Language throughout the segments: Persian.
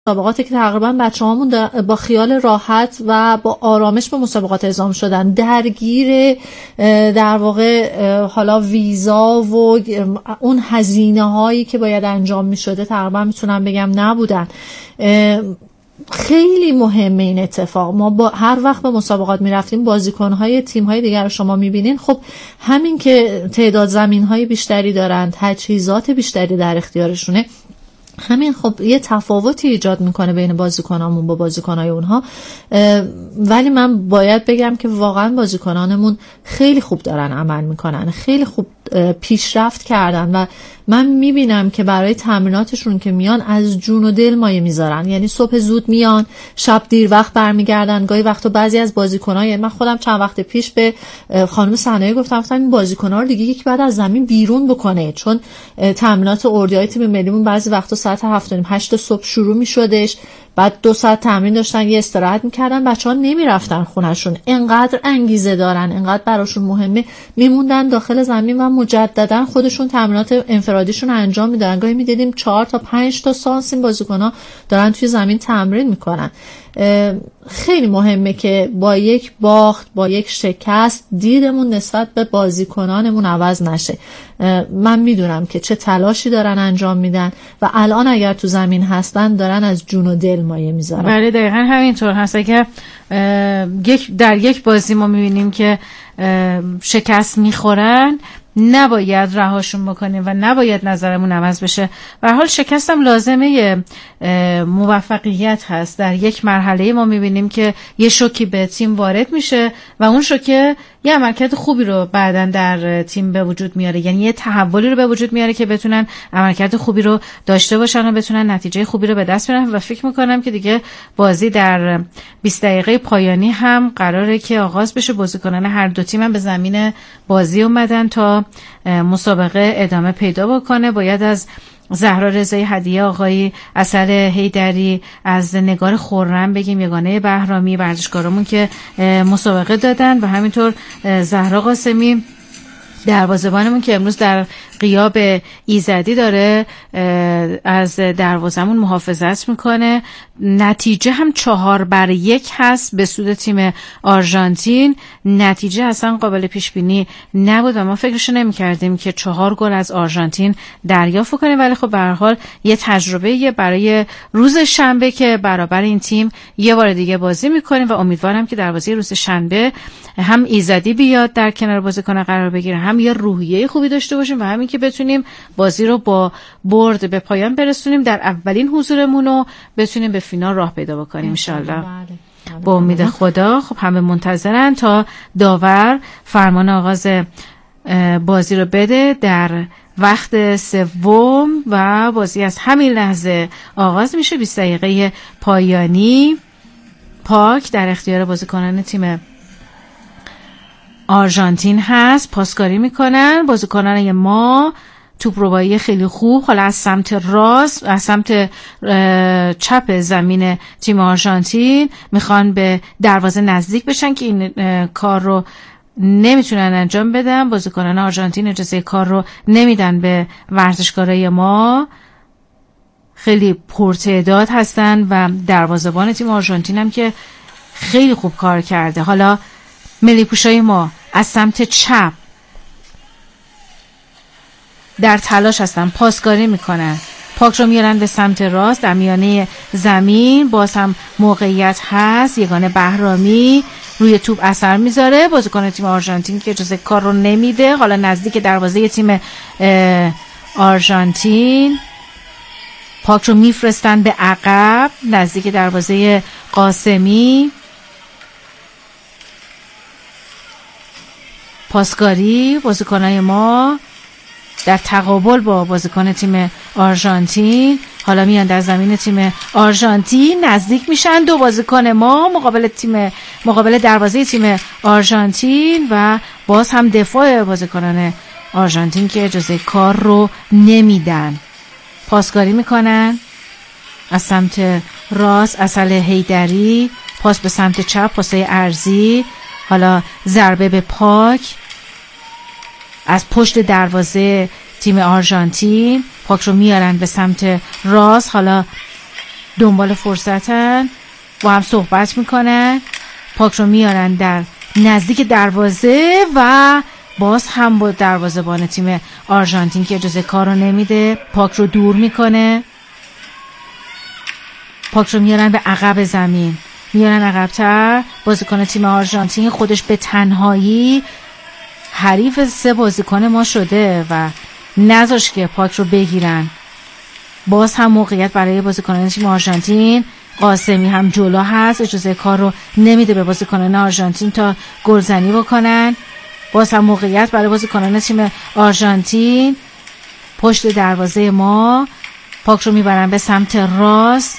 مسابقاتی که تقریبا بچه‌هامون با خیال راحت و با آرامش به مسابقات اعزام شدن، درگیر در واقع حالا ویزا و اون هزینه هایی که باید انجام می شده تقریبا میتونم بگم نبودن. خیلی مهمه این اتفاق. ما با هر وقت به مسابقات میرفتیم بازیکن‌های تیم‌های دیگر رو شما می‌بینین، خب همین که تعداد زمین‌های بیشتری دارن، تجهیزات بیشتری در اختیارشونه، همین خب یه تفاوتی ایجاد میکنه بین بازیکنامون با بازیکنای اونها. ولی من باید بگم که واقعا بازیکنانمون خیلی خوب دارن عمل میکنن، خیلی خوب پیشرفت کردن و من میبینم که برای تمریناتشون که میان از جون و دل مایه میذارن. یعنی صبح زود میان، شب دیر وقت برمیگردن. گاهی وقتا بعضی از بازیکن‌ها، یعنی من خودم چند وقت پیش به خانم صنایع گفتم این بازیکن‌ها رو دیگه یکی بعد از زمین بیرون بکنه، چون تمرینات اردوهای تیم ملیمون بعضی وقتا ساعت 7:30-8 صبح شروع میشدش، بعد 2 ساعت تمرین داشتن، یه استراحت میکردن، بچه‌ها نمیرفتن خونه‌شون. انقدر انگیزه دارن، انقدر براشون مهمه، میموندن داخل زمین و مجددا خودشون تمرینات انفرادیشون انجام میدن. گاهی میدیدیم 4 تا 5 تا سانس این بازیکن‌ها دارن توی زمین تمرین میکنن. خیلی مهمه که با یک باخت، با یک شکست، دیدمون نسبت به بازیکنانمون عوض نشه. من میدونم که چه تلاشی دارن انجام میدن و الان اگر تو زمین هستن دارن از جون و دل مایه میذارن. بله دقیقاً همینطور هست. اگر در یک بازی ما میبینیم که شکست میخورن، نباید رهاشون بکنیم و نباید نظرمون عوض بشه. به هر حال شکست هم لازمه موفقیت هست. در یک مرحله ما میبینیم که یه شوکی به تیم وارد میشه و اون شوکه یه عملکرد خوبی رو بعداً در تیم به وجود میاره، یعنی یه تحولی رو به وجود میاره که بتونن عملکرد خوبی رو داشته باشن و بتونن نتیجه خوبی رو به دست بیارن. و فکر میکنم که دیگه بازی در 20 دقیقه پایانی هم قراره که آغاز بشه. بازیکنان هر دو تیم هم به زمین بازی اومدن تا مسابقه ادامه پیدا بکنه. باید از زهرا رضایی هدیه، آقای اصل حیدری، از نگار خرم بگیم، یگانه بهرامی، ورزشکارمون که مسابقه دادن، و همینطور زهرا قاسمی دروازه‌بانمون که امروز در غیاب ایزدی داره از دروازمون محافظت میکنه. نتیجه هم 4-1 هست به سود تیم آرژانتین. نتیجه اصلا قابل پیش بینی نبود و ما فکرش نمی کردیم که 4 گل از آرژانتین دریافت کنیم، ولی خب به هر حال یه تجربه برای روز شنبه که برابر این تیم یه بار دیگه بازی میکنیم و امیدوارم که در بازی روز شنبه هم ایزدی بیاد در کنار بازیکن قرار بگیره، هم یه روحیه خوبی داشته باشیم و همین که بتونیم بازی رو با برد به پایان برسونیم، در اولین حضورمون رو بتونیم به فینال راه پیدا بکنیم ان شاءالله. با امید خدا. خب همه منتظرن تا داور فرمان آغاز بازی رو بده در وقت سوم و بازی از همین لحظه آغاز میشه. 20 دقیقه پایانی پاک در اختیار بازیکنان تیم آرژانتین هست. پاسکاری میکنن بازیکنان ما. توپ روایی خیلی خوب، حالا از سمت راست، از سمت چپ زمین تیم آرژانتین میخوان به دروازه نزدیک بشن که این کار رو نمیتونن انجام بدن. بازیکنان آرژانتین اجازه کار رو نمیدن به ورزشکارای ما. خیلی پرتعداد هستن و دروازه‌بان تیم آرژانتین هم که خیلی خوب کار کرده. حالا ملی پوشای ما از سمت چپ در تلاش هستن، پاسکاری میکنن، پاک رو میارن به سمت راست در میانه زمین. باز هم موقعیت هست، یگانه بهرامی روی توپ اثر میذاره. بازیکن تیم آرژانتین که اجازه کار رو نمیده. حالا نزدیک دروازه تیم آرژانتین، پاک رو میفرستن به عقب نزدیک دروازه قاسمی. پاسکاری بازیکنای ما در تقابل با بازیکن تیم آرژانتین. حالا میان در زمین تیم آرژانتین، نزدیک میشن دو بازیکن ما مقابل دروازه تیم آرژانتین و باز هم دفاع بازیکنان آرژانتین که اجازه کار رو نمیدن. پاسکاری میکنن از سمت راست، اصل حیدری، پاس به سمت چپ، پاسای عرضی. حالا ضربه به پاک از پشت دروازه تیم آرژانتین. پاک رو میارن به سمت راست. حالا دنبال فرصتن، با هم صحبت میکنن، پاک رو میارن در نزدیک دروازه و باز هم با دروازه‌بان تیم آرژانتین که اجازه کار رو نمیده پاک رو دور میکنه. پاک رو میارن به عقب زمین، میارن عقب‌تر. بازیکن تیم آرژانتین خودش به تنهایی حریف 3 بازیکن ما شده و نذاش که پاک رو بگیرن. باز هم موقعیت برای بازیکنان تیم آرژانتین. قاسمی هم جلو هست، اجازه کار رو نمیده به بازیکنان آرژانتین تا گلزنی بکنن. باز هم موقعیت برای بازیکنان تیم آرژانتین پشت دروازه ما. پاک رو میبرن به سمت راست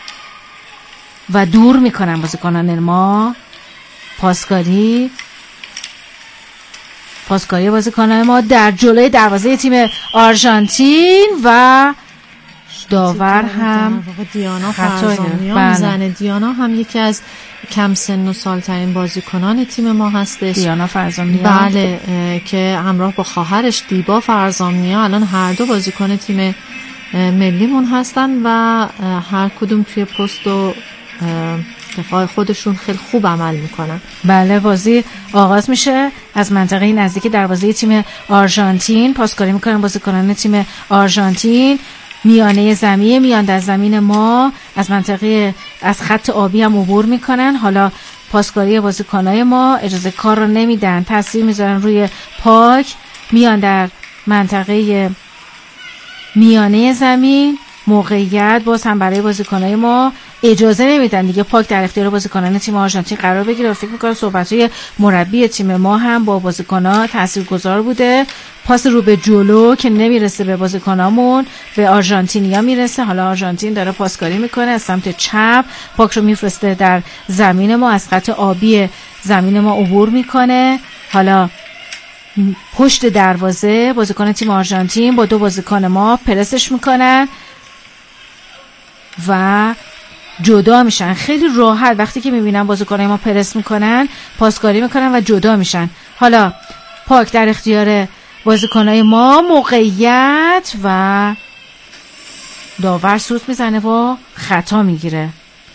و دور میکنن بازیکنان ما. پاسکاری بازیکنان ما در جلوی دروازه تیم آرژانتین و داور هم دیانا فرزانیان میزنه. دیانا هم یکی از کم سن و سالترین بازیکنان تیم ما هستش. دیانا فرزانیان، بله، که همراه با خواهرش دیبا فرزانیان الان هر دو بازیکن تیم ملیمون هستن و هر کدوم توی پست و دفاع خودشون خیلی خوب عمل میکنن. بله، بازی آغاز میشه از منطقه نزدیک دروازه تیم آرژانتین. پاسکاری میکنن بازیکنان تیم آرژانتین. میانه زمین، میان در زمین ما، از منطقه از خط آبی هم عبور میکنن. حالا پاسکاری بازیکنای ما اجازه کار رو نمیدن، تاثیر میذارن روی پاک. میان در منطقه میانه زمین، موقعیت باز هم برای بازیکنای ما اجازه نمیدن دیگه پاک در اختیار بازیکنان تیم آرژانتین قرار بگیره. فکر میکنم صحبت‌های مربی تیم ما هم با بازیکن‌ها تاثیرگذار بوده. پاس رو به جلو که نمیرسه به بازیکنامون، به آرژانتینیا میرسه. حالا آرژانتین داره پاسکاری میکنه از سمت چپ، پاک رو میفرسته در زمین ما، از خط آبی زمین ما عبور میکنه. حالا پشت دروازه بازیکن تیم آرژانتین با 2 بازیکن ما پرسش میکنن و جدا میشن. خیلی راحت وقتی که میبینن بازیکنای ما پرس میکنن پاسکاری میکنن و جدا میشن. حالا پاک در اختیار بازیکنای ما، موقعیت و داور سوت میزنه و خطا میگیره.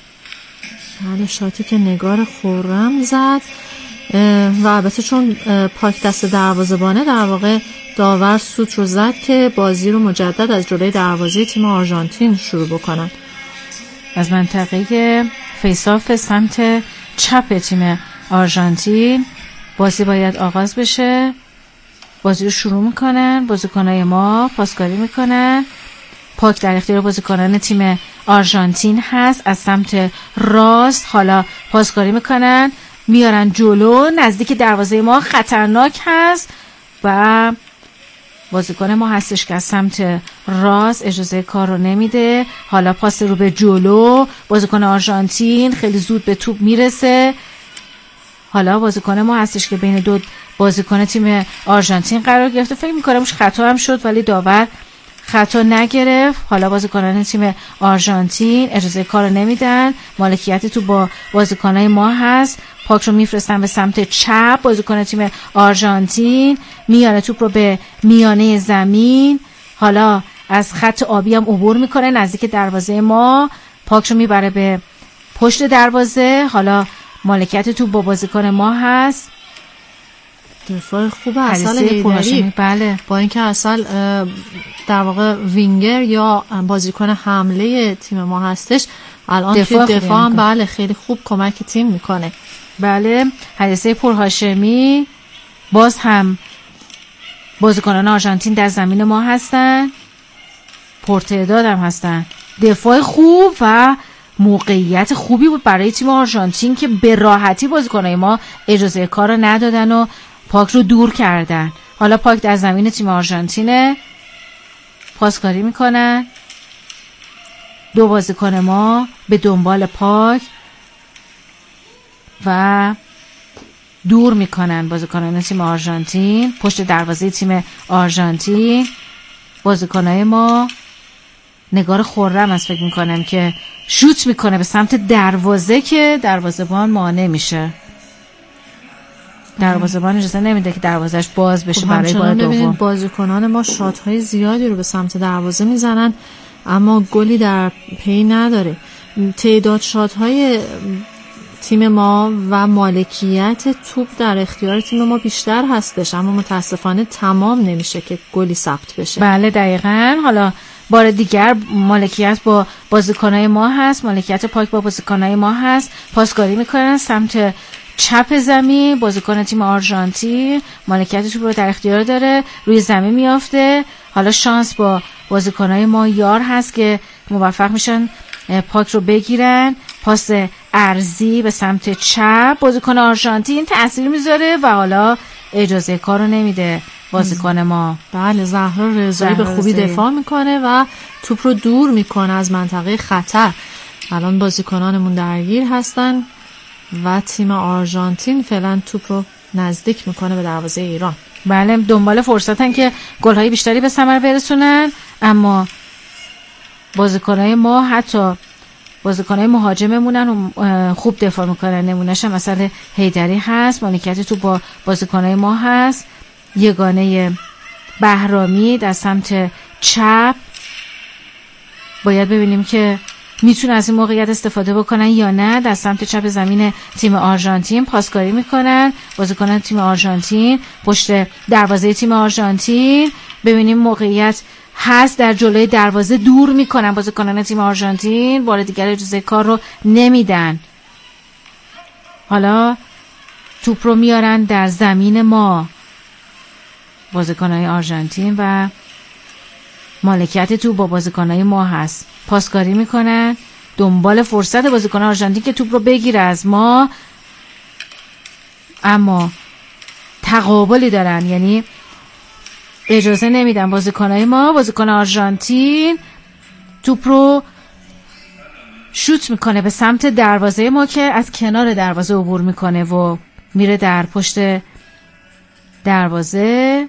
بله، شاتی که نگار خورم زد و البته چون پاک دست دروازه‌بانه در واقع داور سوت رو زد که بازی رو مجدد از جلوی دروازه تیم آرژانتین شروع بکنن. از منطقه فیساف سمت چپ تیم آرژانتین بازی باید آغاز بشه. بازی رو شروع میکنن بازیکنای ما، پاسکاری میکنن. پاک در اختیار بازیکنان تیم آرژانتین هست از سمت راست. حالا پاسکاری میکنن، میارن جلو نزدیک دروازه ما، خطرناک هست و بازیکن ما هستش که از سمت راست اجازه کار رو نمیده. حالا پاس رو به جلو، بازیکن آرژانتین خیلی زود به توپ میرسه. حالا بازیکن ما هستش که بین 2 بازیکن تیم آرژانتین قرار گرفته. فکر می‌کنم خطا هم شد ولی داور خطا نگرفت. حالا بازیکنان تیم آرژانتین اجازه کار رو نمیدن، مالکیت تو با بازیکنای ما هست. پاک رو میفرستن به سمت چپ. بازیکن تیم آرژانتین میاره توپ رو به میانه زمین. حالا از خط آبی هم عبور میکنه نزدیک دروازه ما. پاک رو میبره به پشت دروازه. حالا مالکیت توپ با بازیکن ما هست. دفاع خوب اصل هیدری، بله، با اینکه اصل در واقع وینگر یا بازیکن حمله تیم ما هستش، الان دفاع هم بله خیلی خوب کمک تیم میکنه. بله، حدیثه پورهاشمی. باز هم بازیکنان آرژانتین در زمین ما هستن، پرتعداد هم هستن. دفاع خوب و موقعیت خوبی بود برای تیم آرژانتین که به راحتی بازیکنای ما اجازه کار رو ندادن و پاک رو دور کردن. حالا پاک در زمین تیم آرژانتینه، پاسکاری میکنن. 2 بازیکن ما به دنبال پاک و دور میکنن بازیکنان تیم آرژانتین پشت دروازه تیم آرژانتین. بازیکنای ما، نگار خورم از فکر میکنم که شوت میکنه به سمت دروازه که دروازه‌بان مانع میشه. دروازه‌بان اجازه نمیده که دروازه‌اش باز بشه برای بار دوم. بازیکنان ما شات‌های زیادی رو به سمت دروازه میزنن اما گلی در پی نداره تعداد شات‌های تیم ما و مالکیت توپ در اختیار تیم ما بیشتر هستش، اما متاسفانه تمام نمیشه که گلی ثبت بشه. بله دقیقاً. حالا بار دیگر مالکیت با بازیکنای ما هست، مالکیت پاک با بازیکنای ما هست. پاسکاری میکنن سمت چپ زمین، بازیکن تیم آرژانتین مالکیت توپ رو در اختیار داره، روی زمین میافته. حالا شانس با بازیکنای ما یار هست که موفق میشن پاک رو بگیرن. پاس عرضی به سمت چپ، بازیکن آرژانتین تأثیر میذاره و حالا اجازه کار رو نمیده بازیکن ما. بله، زهرا رضایی به خوبی دفاع میکنه و توپ رو دور میکنه از منطقه خطر. الان بازیکنانمون درگیر هستن و تیم آرژانتین فعلا توپ رو نزدیک میکنه به دروازه ایران. بله، دنبال فرصتن که گل‌های بیشتری به ثمر برسونن، اما بازیکنای ما حتی بازیکنای مهاجممونن و خوب دفاع میکنن. نمونهش هم مثلا حیدری هست، مالکیت تو با بازیکنای ما هست. یگانه بهرامی در سمت چپ، باید ببینیم که میتونه از این موقعیت استفاده بکنن یا نه. در سمت چپ زمین تیم آرژانتین پاسکاری میکنن بازیکنان تیم آرژانتین پشت دروازه تیم آرژانتین. ببینیم موقعیت هست در جلوی دروازه، دور میکنن بازیکنان تیم آرژانتین، بار دیگر اجازه کار رو نمیدن. حالا توپ رو میارن در زمین ما بازیکنان آرژانتین و مالکیت توپ با بازیکنان ما هست. پاسکاری میکنن دنبال فرصت بازیکن آرژانتین که توپ رو بگیره از ما، اما تقابلی دارن، یعنی اجازه نمیدن بازیکنای ما. بازیکن آرژانتین توپ رو شوت میکنه به سمت دروازه ما که از کنار دروازه عبور میکنه و میره در پشت دروازه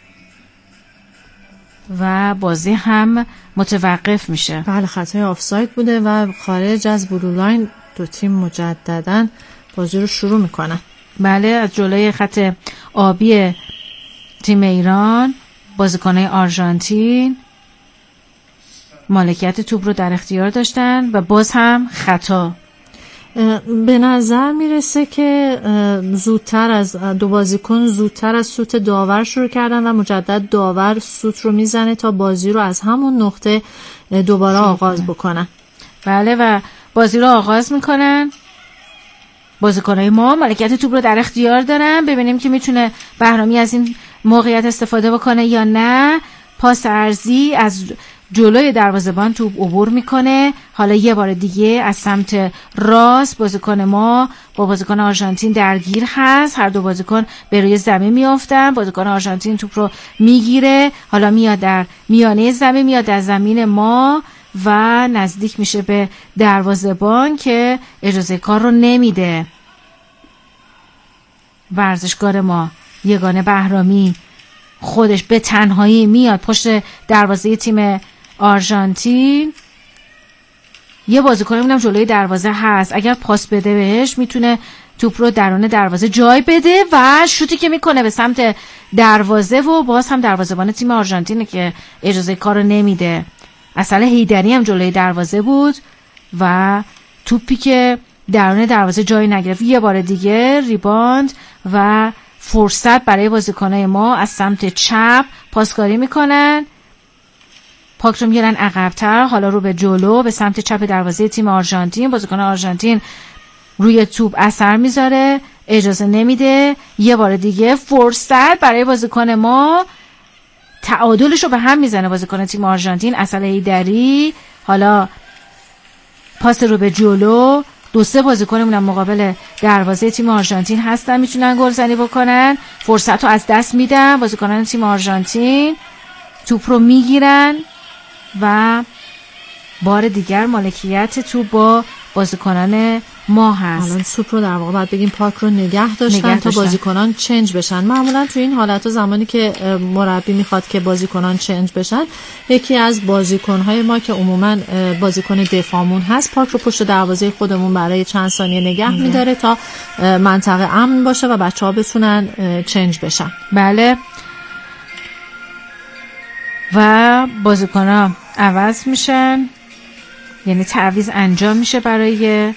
و بازی هم متوقف میشه. بله، خطای آفساید بوده و خارج از بلو لاین دو تیم مجدداً بازی رو شروع میکنن. بله، از جلوی خط آبی تیم ایران بازیکنای آرژانتین مالکیت توپ رو در اختیار داشتن و باز هم خطا. به نظر میرسه که زودتر از دو بازیکن زودتر از سوت داور شروع کردن و مجدد داور سوت رو میزنه تا بازی رو از همون نقطه دوباره آغاز بکنن. بله، و بازی رو آغاز میکنن. بازیکنای ما مالکیت توپ رو در اختیار دارن. ببینیم که میتونه بهرامی از این موقعیت استفاده بکنه یا نه. پاس عرضی از جلوی دروازه‌بان توپ عبور میکنه. حالا یه بار دیگه از سمت راست بازیکن ما با بازیکن آرژانتین درگیر هست. هر دو بازیکن به روی زمین میافتن. بازیکن آرژانتین توپ رو میگیره، حالا میاد در میانه زمین، میاد در زمین ما و نزدیک میشه به دروازه‌بان که اجازه کار رو نمیده. ورزشکار ما یگانه بهرامی خودش به تنهایی میاد پشت دروازه تیم آرژانتین. یه بازیکنمون جلوی دروازه هست، اگر پاس بده بهش میتونه توپ رو درون دروازه جای بده و شوتی که میکنه به سمت دروازه و باز هم دروازه‌بان تیم آرژانتینه که اجازه کار رو نمیده. اصلا حیدری هم جلوی دروازه بود و توپی که درون دروازه جای نگرفت. یه بار دیگه ریباند و فرصت برای بازیکنای ما از سمت چپ پاسکاری میکنن. پاک رو میارن عقب‌تر، حالا رو به جلو به سمت چپ دروازه تیم آرژانتین. بازیکن آرژانتین روی توپ اثر میذاره، اجازه نمیده. یه بار دیگه فرصت برای بازیکن ما، تعادلش رو به هم میزنه بازیکن تیم آرژانتین اصل حیدری. حالا پاس رو به جلو، دو سه بازیکنمون مقابل دروازه تیم آرژانتین هستن، میتونن گلزنی بکنن. فرصت رو از دست میدن بازیکنان تیم آرژانتین، توپ رو میگیرن و بار دیگر مالکیت توپ با بازیکنان ما هست. الان توپ رو در واقع باید بگیم پاک رو نگه داشتن تا بازیکنان چنج بشن. معمولا تو این حالت زمانی که مربی میخواد که بازیکنان چنج بشن، یکی از بازیکنهای ما که عموما بازیکن دفاعمون هست پاک رو پشت دروازه خودمون برای چند ثانیه نگه میداره تا منطقه امن باشه و بچه‌ها بتونن چنج بشن. بله، و بازیکن‌ها عوض میشن یعنی تعویض انجام میشه برای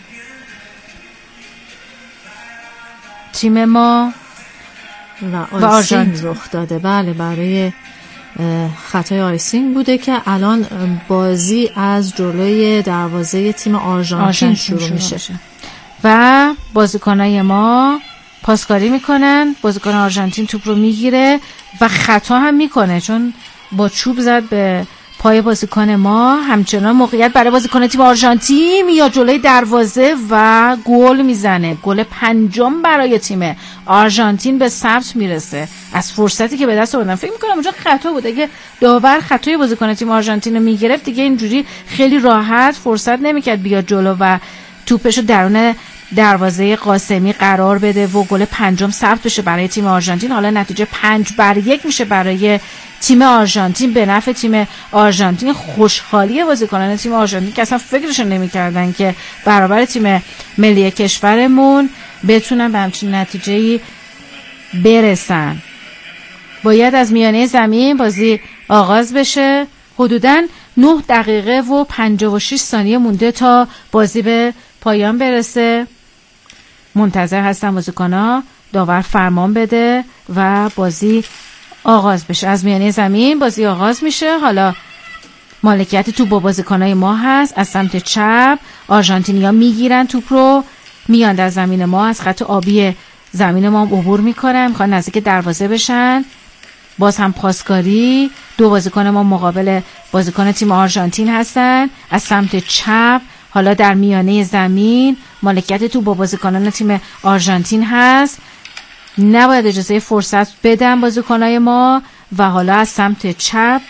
تیم ما و آیسینگ رخ داده. بله، برای خطای آیسینگ بوده که الان بازی از جلوی دروازه تیم آرژانتین شروع میشه و بازیکنای ما پاسکاری میکنن. بازیکن آرژانتین توپ رو میگیره و خطا هم میکنه چون با چوب زد به پای بازیکن ما. همچنان موقعیت برای بازیکن تیم آرژانتین یا جلوی دروازه و گل میزنه. گل 5 برای تیم آرژانتین به ثبت میرسه از فرصتی که به دست آوردن. فکر میکنم اونجا خطا بود. اگه داور خطای بازیکن تیم آرژانتین رو میگرفت دیگه اینجوری خیلی راحت فرصت نمیکرد بیاد جلو و توپشو درون دروازه قاسمی قرار بده و گل 5 ثبت بشه برای تیم آرژانتین. حالا نتیجه 5-1 میشه برای تیم آرژانتین، به نفع تیم آرژانتین. خوشحالی بازیکنان تیم آرژانتین که اصلا فکرشون نمی‌کردن که برابر تیم ملی کشورمون بتونن به همچین نتیجه‌ای برسن. باید از میانه زمین بازی آغاز بشه. حدوداً 9 دقیقه و 56 ثانیه مونده تا بازی به پایان برسه. منتظر هستن بازیکن‌ها داور فرمان بده و بازی آغاز بشه. از میانه زمین بازی آغاز میشه. حالا مالکیت توپ با بازیکنای ما هست. از سمت چپ آرژانتینیا میگیرن توپ رو، میان در زمین ما، از خط آبی زمین ما عبور میکنن، میخوان نزدیک دروازه بشن. باز هم پاسکاری. 2 بازیکن ما مقابل بازیکن تیم آرژانتین هستن از سمت چپ. حالا در میانه زمین مالکیت توپ با بازیکنان تیم آرژانتین هست. نباید اجازه فرصت بدن بازیکنای ما. و حالا از سمت چپ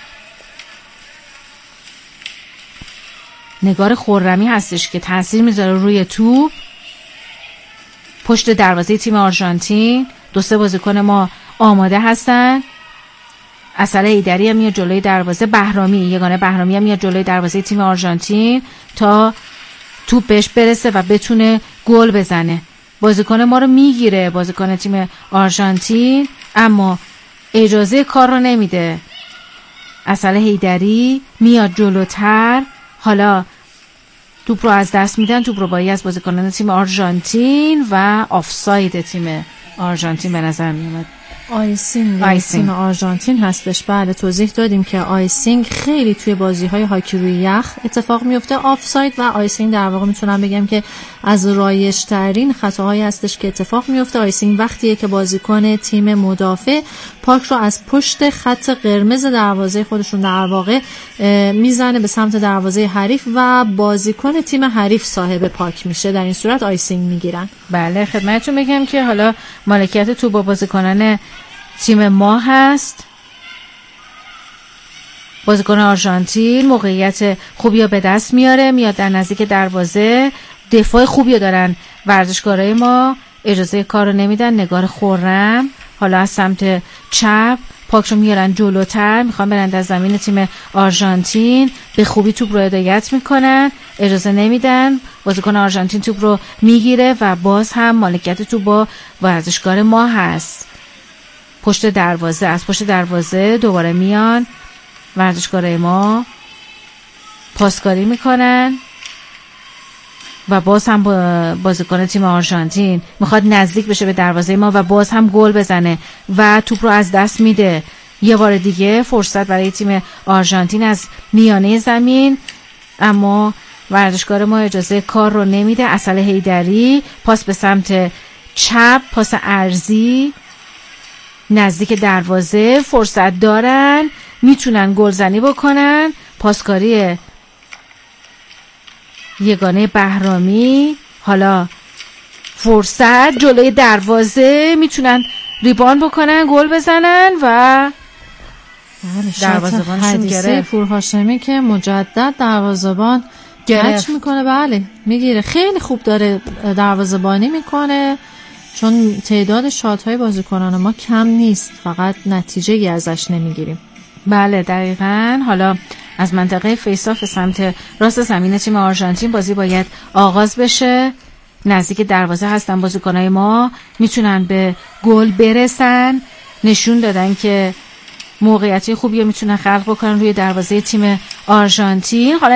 نگار خرمی هستش که تاثیر میذاره روی توپ. پشت دروازه تیم آرژانتین 2-3 بازیکن ما آماده هستن. اصل ایدری هم میاد جلوی دروازه. یگانه بهرامی هم میاد جلوی دروازه تیم آرژانتین تا توپ بهش برسه و بتونه گل بزنه. بازیکن ما رو میگیره بازیکن تیم آرژانتین، اما اجازه کار رو نمیده. اصل ایدری میاد جلوتر. حالا توپ رو از دست میدن. توپ رو باید از بازیکنان تیم آرژانتین و آفساید تیم آرژانتین به نظر میاد. آیسینگ تیم آرژانتین هستش. بله، توضیح دادیم که آیسینگ خیلی توی بازی‌های هاکی روی یخ اتفاق میفته. آفساید و آیسینگ در واقع میتونم بگم که از رایج‌ترین خطاهایی هستش که اتفاق میفته. آیسینگ وقتیه که بازیکن تیم مدافع پاک رو از پشت خط قرمز دروازه خودشون در واقع میزنه به سمت دروازه حریف و بازیکن تیم حریف صاحب پاک میشه. در این صورت آیسینگ میگیرن. بله، خدمتتون بگم که حالا مالکیت توپ با بازیکنان تیم ما هست. بازیکن آرژانتین موقعیت خوبی رو به دست میاره، میاد در نزدیک دروازه. دفاع خوبی رو دارن ورزشکارای ما، اجازه کار رو نمیدن. نگار خرم حالا از سمت چپ پاک رو میارن جلوتر، میخوان برن در زمین تیم آرژانتین. به خوبی توپ رو هدایت میکنن، اجازه نمیدن. بازیکن آرژانتین توپ رو میگیره و باز هم مالکیت توپ با ورزشکار ما هست. پشت دروازه، از پشت دروازه دوباره میان ورزشکارای ما پاسکاری میکنن و باز هم بازیکن تیم آرژانتین میخواد نزدیک بشه به دروازه ما و باز هم گل بزنه و توپ رو از دست میده. یه بار دیگه فرصت برای تیم آرژانتین از میانه زمین، اما ورزشکار ما اجازه کار رو نمیده. اصل حیدری پاس به سمت چپ، پاس عرضی نزدیک دروازه. فرصت دارن، میتونن گلزنی بکنن. پاسکاری یگانه بهرامی. حالا فرصت جلوی دروازه، میتونن ریبان بکنن، گل بزنن و دروازه‌بانشون گرفت. پور هاشمی که مجدد دروازه‌بان گرفت میکنه. بله، میگیره. خیلی خوب داره دروازه‌بانی میکنه چون تعداد شات‌های بازیکنان ما کم نیست، فقط نتیجه‌ای ازش نمیگیریم. بله دقیقاً. حالا از منطقه فیساف سمت راست زمین تیم آرژانتین بازی باید آغاز بشه. نزدیک دروازه هستن بازیکنای ما، میتونن به گل برسن. نشون دادن که موقعیتی خوبی رو میتونن خلق بکنن روی دروازه تیم آرژانتین، حالا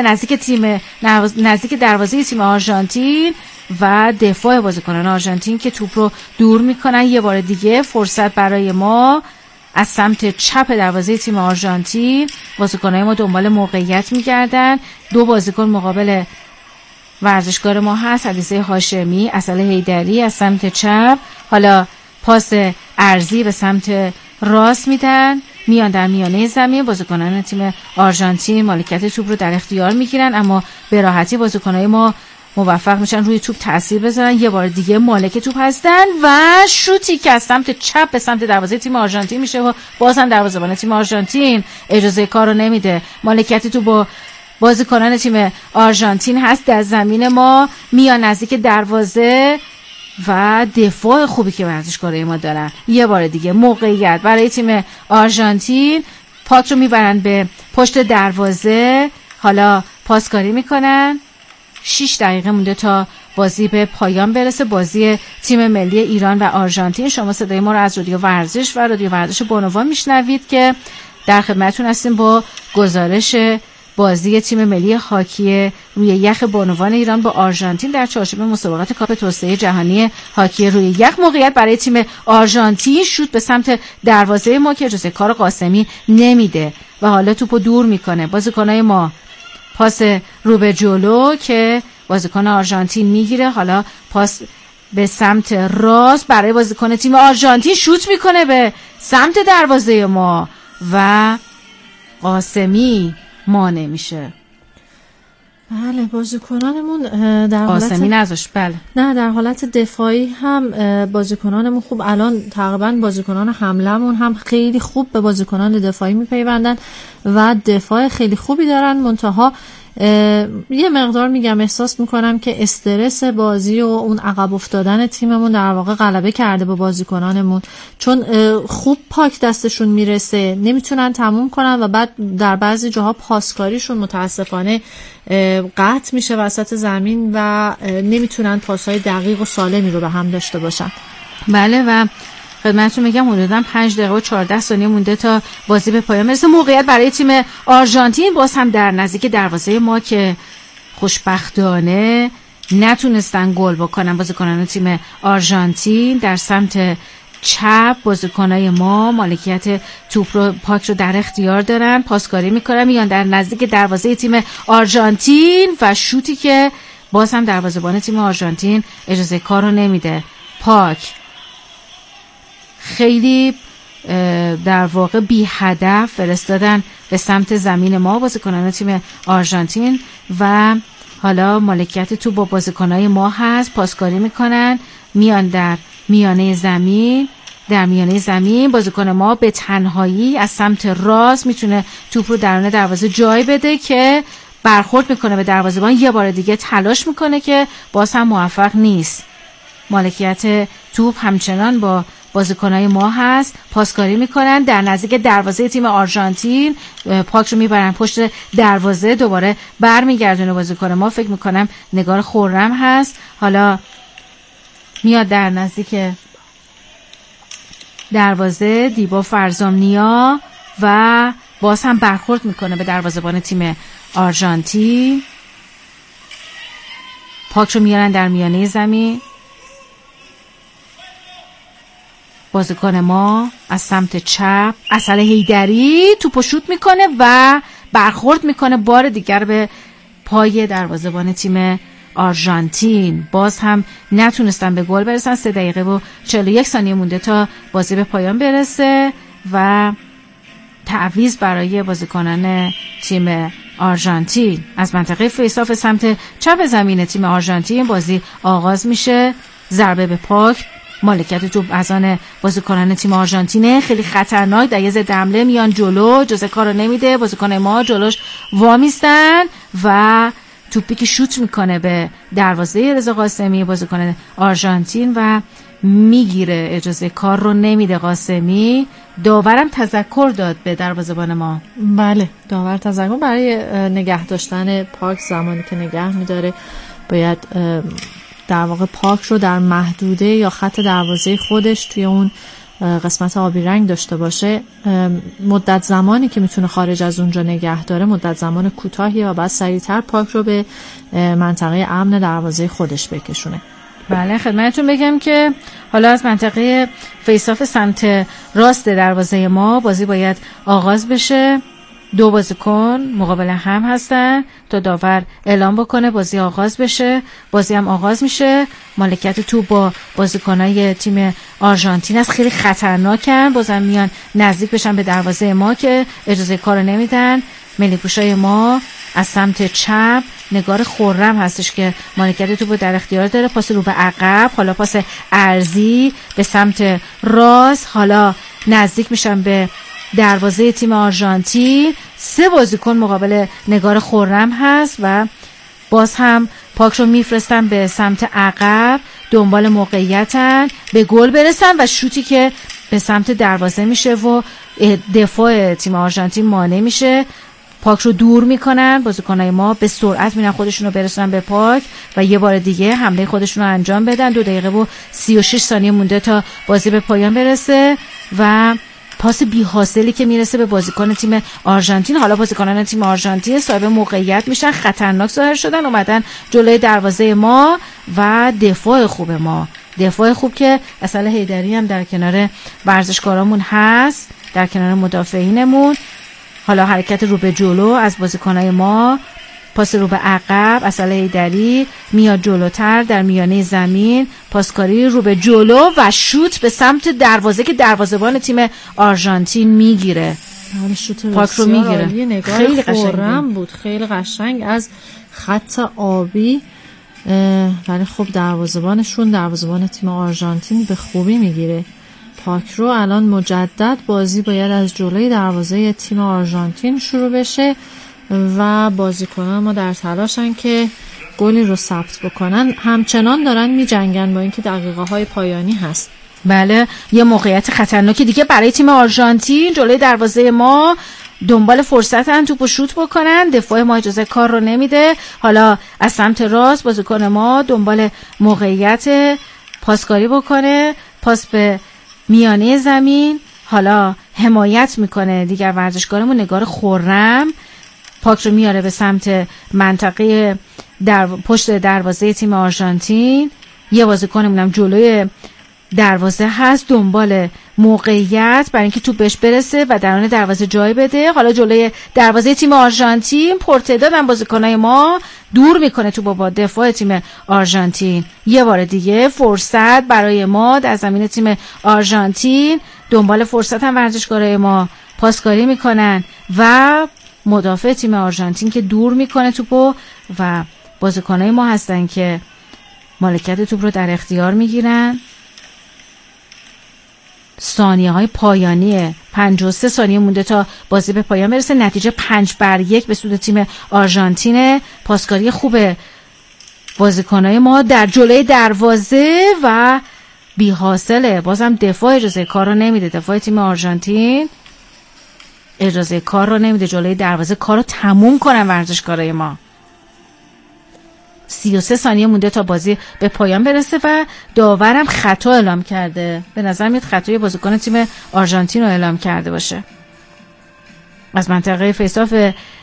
نزدیک دروازه تیم آرژانتین و دفاع بازیکنان آرژانتین که توپ رو دور میکنن. یه بار دیگه فرصت برای ما از سمت چپ دروازه تیم آرژانتین. بازیکنان ما دنبال موقعیت میگردن. 2 بازیکن مقابل ورزشکار ما هست، علیزه هاشمی، اصل حیدری از سمت چپ. حالا پاس عرضی به سمت راست میدن، میان در میانه زمین. بازیکنان تیم آرژانتین مالکیت توپ رو در اختیار میگیرن، اما به راحتی بازیکنان ما موفق میشن روی توپ تاثیر بذارن. یه بار دیگه مالک توپ هستن و شوتی که از سمت چپ به سمت دروازه تیم آرژانتین میشه و باز هم دروازه‌بان تیم آرژانتین اجازه کار رو نمیده. مالکیت توپ با بازیکنان تیم آرژانتین هست در زمین ما، میان نزدیک دروازه و دفاع خوبی که ورزشکارای ما دارن. یه بار دیگه موقعیت برای تیم آرژانتین، پاک رو میبرن به پشت دروازه. حالا پاسکاری میکنن. 6 دقیقه مونده تا بازی به پایان برسه، بازی تیم ملی ایران و آرژانتین. شما صدای ما رو از رادیو ورزش و رادیو ورزش بانوان میشنوید که در خدمتتون هستیم با گزارش بازی تیم ملی هاکی روی یخ بانوان ایران با آرژانتین در چارچوب مسابقات کاپ توسعه جهانی هاکی روی یخ. موقعیت برای تیم آرژانتین، شوت به سمت دروازه ما که اجازه کار قاسمی نمیده و حالا توپو دور میکنه. بازیکنای ما پاس رو به جلو که بازیکن آرژانتین میگیره. حالا پاس به سمت راست برای بازیکن تیم آرژانتین، شوت میکنه به سمت دروازه ما و قاسمی مانع میشه. بله، بازیکنانمون در حالت قاسمی نذاشت. بله، نه، در حالت دفاعی هم بازیکنانمون خوب. الان تقریبا بازیکنان حملهمون هم خیلی خوب به بازیکنان دفاعی میپیوندن و دفاع خیلی خوبی دارن. منتها یه مقدار میگم احساس میکنم که استرس بازی و اون عقب افتادن تیممون در واقع غلبه کرده با بازیکنانمون، چون خوب پاک دستشون میرسه نمیتونن تموم کنن و بعد در بعضی جاها پاسکاریشون متاسفانه قطع میشه وسط زمین و نمیتونن پاسهای دقیق و سالمی رو به هم داشته باشن. بله، و خدمتتون میگم حدوداً 5 دقیقه و 14 ثانیه مونده تا بازی به پایان برسه. موقعیت برای تیم آرژانتین باز هم در نزدیک دروازه ما که خوشبختانه نتونستن گل بکنن. بازیکنان تیم آرژانتین در سمت چپ، بازیکنای ما مالکیت توپ رو پاک رو در اختیار دارن، پاسکاری میکنن، میان در نزدیک دروازه تیم آرژانتین و شوتی که باز هم دروازه‌بان تیم آرژانتین اجازه کار رو نمیده. پاک خیلی در واقع بی هدف فرستادن به سمت زمین ما بازیکنان تیم آرژانتین و حالا مالکیت تو با بازیکنای ما هست. پاسکاری میکنن، میان در میانه زمین. در میانه زمین بازیکن ما به تنهایی از سمت راست میتونه توپ رو درون دروازه جای بده که برخورد میکنه به دروازه‌بان. یه بار دیگه تلاش میکنه که باز هم موفق نیست. مالکیت توپ همچنان با بازیکنای ما هست. پاسکاری میکنن در نزدیک دروازه تیم آرژانتین، پاک رو میبرن پشت دروازه، دوباره برمیگردونه بازیکن ما. فکر میکنم نگار خرم هست. حالا میاد در نزدیک دروازه دیبا فرزامنیا و باز هم برخورد میکنه به دروازه‌بان تیم آرژانتین. پاک رو میارن در میانه زمین. بازیکن ما از سمت چپ اصل حیدری توپو شوت میکنه و برخورد میکنه بار دیگر به پای دروازه‌بان تیم آرژانتین. باز هم نتونستن به گل برسن. 3 دقیقه و 41 ثانیه مونده تا بازی به پایان برسه و تعویض برای بازیکنان تیم آرژانتین. از منطقه فیساف سمت چپ زمین تیم آرژانتین بازی آغاز میشه. ضربه به پاک، مالکیت توپ از آن بازیکنان تیم آرژانتینه. خیلی خطرناک، در یه ضد حمله میان جلو، جزء کارو نمیده. بازیکن ما جلوش وامیستن و توپی که شوت میکنه به دروازه رضا قاسمی بازیکن آرژانتین و میگیره، اجازه کار رو نمیده قاسمی. داورم تذکر داد به دروازه‌بان ما. بله، داور تذکر برای نگه داشتن پاک، زمانی که نگه میداره باید در واقع پاک رو در محدوده یا خط دروازه خودش توی اون قسمت آبی رنگ داشته باشه، مدت زمانی که میتونه خارج از اونجا نگه داره مدت زمان کوتاهیه و بعد سریعتر پاک رو به منطقه امن دروازه خودش بکشونه. بله، خدمتتون بگم که حالا از منطقه فیساف سمت راست دروازه ما بازی باید آغاز بشه. 2 بازیکن مقابل هم هستن تا داور اعلام بکنه بازی آغاز بشه. بازی هم آغاز میشه. مالکیت توپ با بازیکنای تیم آرژانتین است. خیلی خطرناکن، بازم میان نزدیک بشن به دروازه ما که اجازه کارو نمیدن. ملی پوشای ما از سمت چپ نگار خرم هستش که مالکیت توپو در اختیار داره. پاس رو به عقب، حالا پاس عرضی به سمت راست، حالا نزدیک میشن به دروازه تیم آرژانتین. 3 بازیکن مقابل نگار خرم هست و باز هم پاک رو میفرستن به سمت عقب، دنبال موقعیتن به گل برسن و شوتی که به سمت دروازه میشه و دفاع تیم آرژانتین مانع میشه. پاک رو دور میکنن، بازیکنای ما به سرعت میرن خودشون رو برسونن به پاک و یه بار دیگه حمله خودشون رو انجام بدن. 2 دقیقه و 36 ثانیه مونده تا بازی به پایان برسه و پاس بی حاصلی که میرسه به بازیکن تیم آرژانتین. حالا بازیکنان تیم آرژانتین صاحب موقعیت میشن، خطرناک ظاهر شدن، اومدن جلوی دروازه ما و دفاع خوب که اصل حیدری هم در کنار ورزشکارامون هست، در کنار مدافعینمون. حالا حرکت رو به جلو از بازیکنای ما، پاس رو به عقب، اصل حیدری میاد جلوتر در میانه زمین، پاسکاری رو به جلو و شوت به سمت دروازه که دروازه‌بان تیم آرژانتین میگیره. پاک رو میگیره. خیلی قشنگ بود، خیلی قشنگ از خط آبی. ولی خب دروازه‌بان تیم آرژانتین به خوبی میگیره پاک رو. الان مجدد بازی باید از جلوی دروازه تیم آرژانتین شروع بشه و بازیکنان ما در تلاشن که گلی رو ثبت بکنن. همچنان دارن میجنگن با اینکه دقیقه های پایانی هست. بله، یه موقعیت خطرناکی دیگه برای تیم آرژانتین جلوی دروازه ما، دنبال فرصتن توپو شوت بکنن. دفاع ما اجازه کار رو نمیده. حالا از سمت راست بازیکن ما دنبال موقعیت پاسکاری بکنه، پاس به میانه زمین، حالا حمایت میکنه دیگر ورزشکارمون نگار خرم. پاک رو میاره به سمت منطقه پشت دروازه تیم آرژانتین. یه بازیکنمونم جلوی دروازه هست دنبال موقعیت برای اینکه توپ بهش برسه و درون دروازه جای بده. حالا جلوی دروازه تیم آرژانتین پرتعدادن بازیکنای ما، دور میکنه توپ با دفاع تیم آرژانتین. یه بار دیگه فرصت برای ما در زمین تیم آرژانتین، دنبال فرصت هم ورزشکارای ما پاسکاری میکنن و مدافع تیم آرژانتین که دور میکنه توپو و بازیکنای ما هستن که مالکیت توپ رو در اختیار میگیرن. ثانیه های پایانی 53 ثانیه مونده تا بازی به پایان برسه. نتیجه 5-1 به سود تیم آرژانتینه. پاسکاری خوب بازیکنای ما در جلوی دروازه و بی حاصله. بازم دفاع اجازه کار رو نمیده. دفاع تیم آرژانتین اجازه کار رو نمیده جلوی دروازه کار رو تموم کنن ورزشکارای ما. 33 ثانیه مونده تا بازی به پایان برسه و داورم خطا اعلام کرده. به نظر میاد خطای بازیکن تیم آرژانتین رو اعلام کرده باشه. از منطقه فیساف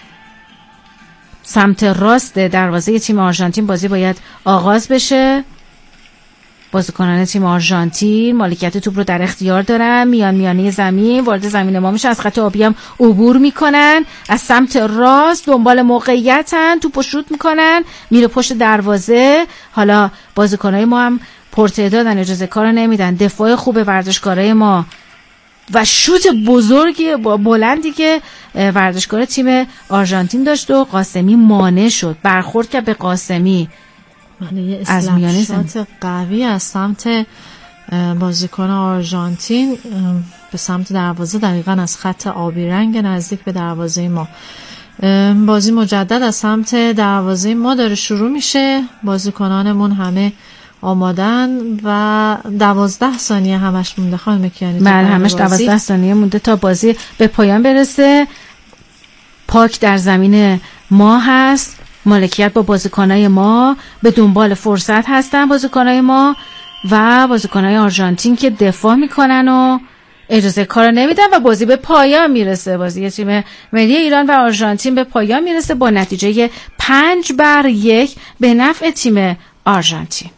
سمت راست دروازه تیم آرژانتین بازی باید آغاز بشه. بازیکنان تیم آرژانتین مالکیت توپ رو در اختیار دارن، میانه زمین، وارد زمین ما میشن، از خط آبی هم عبور میکنن، از سمت راست دنبال موقعیتن، توپو شوت میکنن، میره پشت دروازه. حالا بازیکنای ما هم پرتعدادن، اجازه کار نمیدن. دفاع خوب ورزشکارای ما و شوت بزرگی بلندی که ورزشکار تیم آرژانتین داشت و قاسمی مانع شد. برخورد که به قاسمی از میانه شات قوی از سمت بازیکن آرژانتین به سمت دروازه، دقیقاً از خط آبی رنگ نزدیک به دروازه ما. بازی مجدد از سمت دروازه ما داره شروع میشه. بازیکنانمون همه آمادن و 12 ثانیه همش مونده. خانم کیانی؟ بله، همش 12 ثانیه مونده تا بازی به پایان برسه. پاک در زمین ما هست، مالکیت با بازیکنای ما، به دنبال فرصت هستن بازیکنای ما و بازیکن‌های آرژانتین که دفاع میکنن و اجازه کار نمیدن و بازی به پایان میرسه. بازی تیم ملی ایران و آرژانتین به پایان میرسه با نتیجه 5-1 به نفع تیم آرژانتین.